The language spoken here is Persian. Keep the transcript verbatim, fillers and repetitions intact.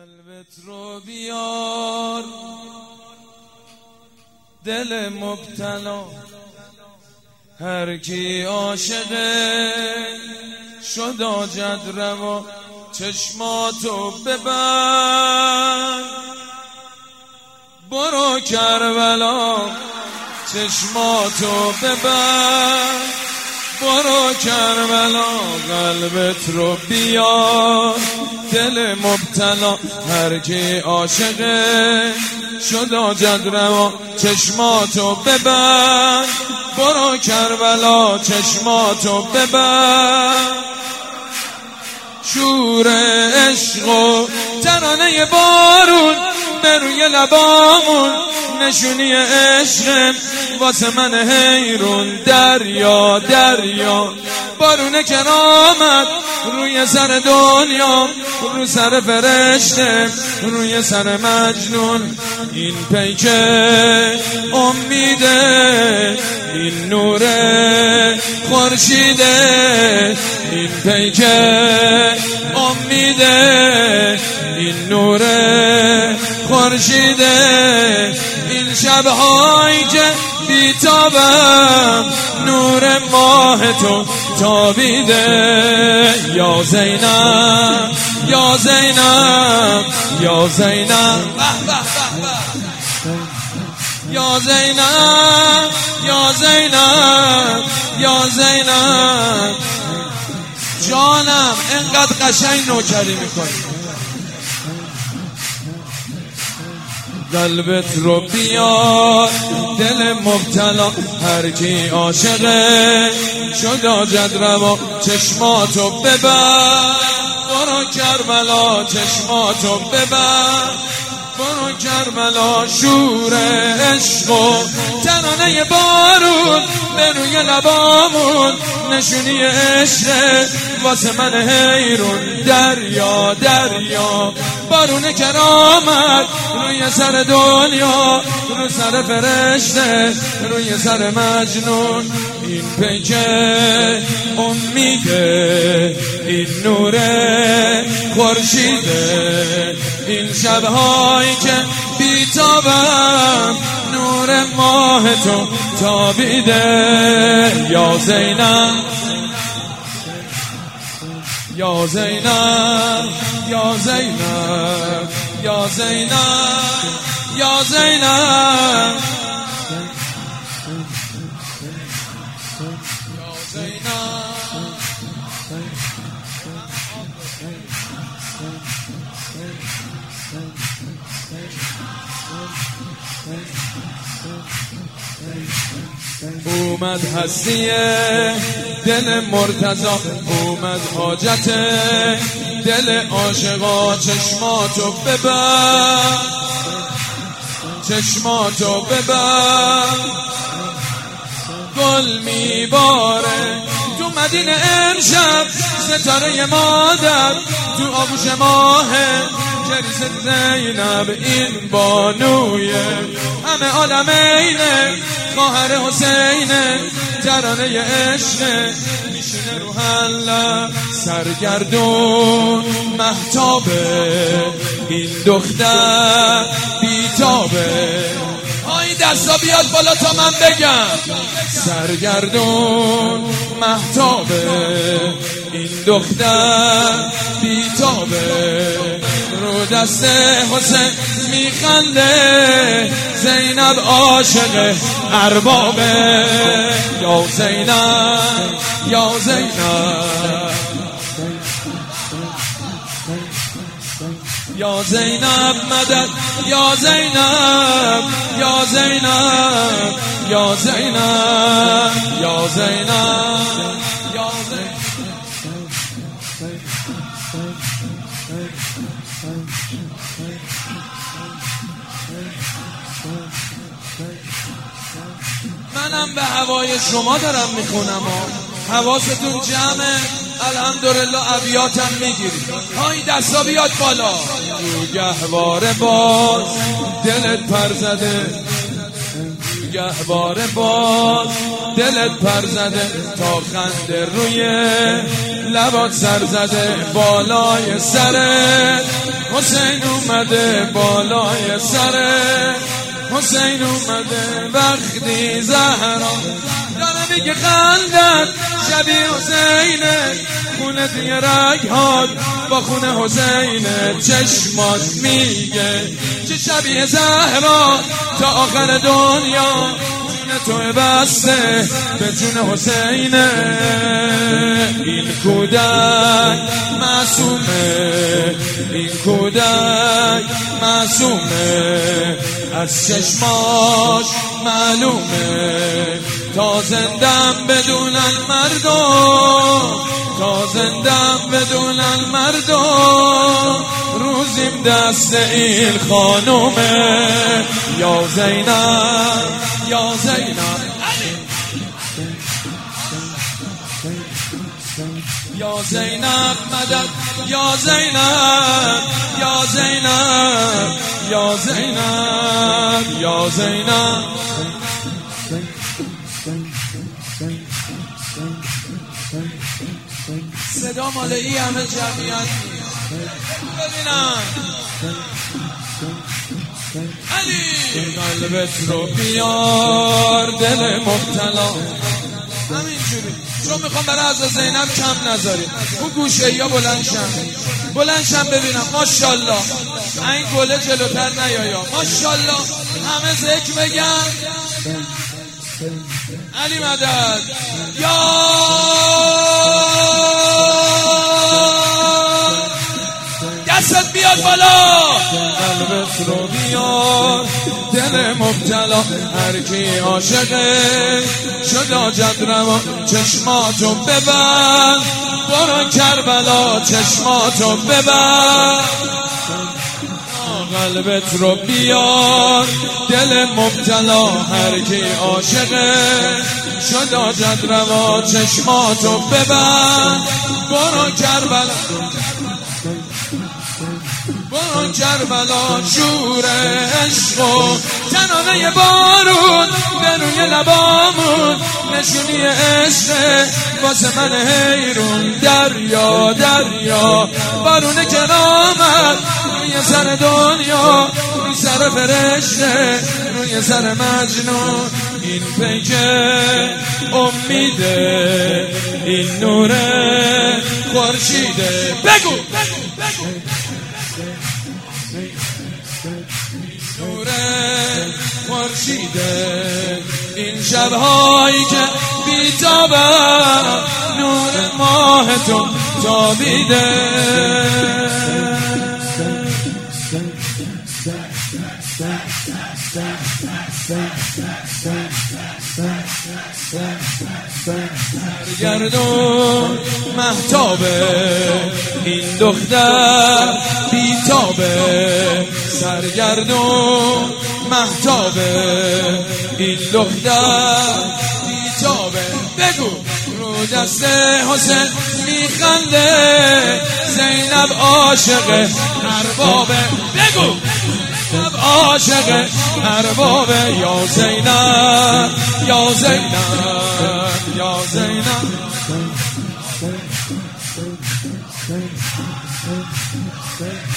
قلبت رو بیار دل مبتلا، هر کی عاشقه شد آجد روا، چشماتو ببند برو کربلا، چشماتو ببند برو کربلا. قلبت رو بیار دل مبتلا، هر کی عاشقه شد آجد روا، چشماتو ببند برو کربلا، چشماتو ببند. شور عشق و ترانه بارون به روی لبامون، نشونی عشق واسه من حیرون. دریا دریا بارون کرامت روی سر دنیا، رو سر فرشته روی سر مجنون. این پیکه امیده، این نور خورشیده، این پیکه امیده، این نور خورشیده. این شب‌هایی که بی‌تابم نور ماه تو تابیده. یا زینب یا زینب یا زینب یا زینب یا زینب یا زینب جانم، انقدر قشنگ نوکری میکنی. قلبت رو بیار دل مبتلا، هر کی عاشقه شد آجد روا، چشماتو ببند برو کربلا، چشماتو ببند برو کربلا. شور عشق و ترانه بارون به روی لبامون، نشونی عشق واسه من حیرون. دریا دریا بارون کرامت روی سر دنیا، رو سر فرشته روی سر مجنون. این پیکه امیده، این نور خورشیده، این شب‌هایی که بی‌تابم نور ماه تو تابیده. یا زینب یا زینب یا زینب یا زینب یا زینب اومد هستی دل مرتضا، اومد حاجت دل عاشقا. چشماتو ببند چشماتو ببند، گل میباره تو مدینه امشب، ستاره مادر تو آغوش ماهه. جریس زینب این بانوی همه عالمینه، خواهر حسینه، ترانه عشق میشینه رو حلق. سرگردون مهتابه این دختر بیتابه. آی دستا بیاد بالا تا من بگم. سرگردون مهتابه این دختر بیتابه، رو دست حسین میخنده. زینب عاشق اربابه. یا زینب یا زینب یا زینب مدد، یا زینب یا زینب یا زینب یا زینب یا زینب. منم به هوای شما دارم میخونم، حواستون جمعه. الحمدلله ابیاتم میگیری. های دستا بیاد بالا. رو گهواره باز دلت پر زده، گهواره باز دلت پر زده تا خنده روی لبات سر زده بالای سرت حسین اومده بالای سرت حسین اومده وقتی زهرا داره میگه خندت شبیه حسینه خونه دیگه رگ هاد با خونه حسینه چشمات میگه چه شبیه زهرا تا آخر دنیا جون تو بسته به جون حسینه این کودک معصومه این کودک معصومه از چشماش معلومه تا زندم بدونن مردم تا زندم بدونن مردم روزیم دست این خانومه یا زینب یا زینب یا زینب مدد یا زینب یا زینب یا زینب یا زینب صدا مال ای همه جمعیت ببینم علی قلبت رو بیار دل مبتلا همینجوری چون میخوام برای از زینب کم نذاریم اون گوشه یا بلندشم بلندشم ببینم ماشاءالله این گله جلوتر نیایا ماشاءالله همه ذکر بگم علی مدد یا دستت بیاد بالا قلبت رو بیار دل مبتلا هر کی عاشقه شد جد روا چشماتو ببند برو کربلا چشماتو ببند قلبت رو بیار دل مبتلا هر کی عاشقه شد جد روا چشماتو ببند برو کربلا برو کربلا شور عشق و تنانه بارون به روی لبامون نشونی عشق واسه من حیرون دریا دریا بارون کرامت روی سر دنیا روی سر فرشته روی سر مجنون این پیکه امیده این نور خورشیده بگو بگو نور خورشیده این شبهایی که بی‌تابه نور ماه تو تابیده سرگردون مهتابه این دختر بیتابه سرگردون مهتابه این دختر بیتابه بگو رو دست حسین میخنده زینب عاشق اربابه بگو زینب عاشق اربابه یا زینب یا زینب یا زینب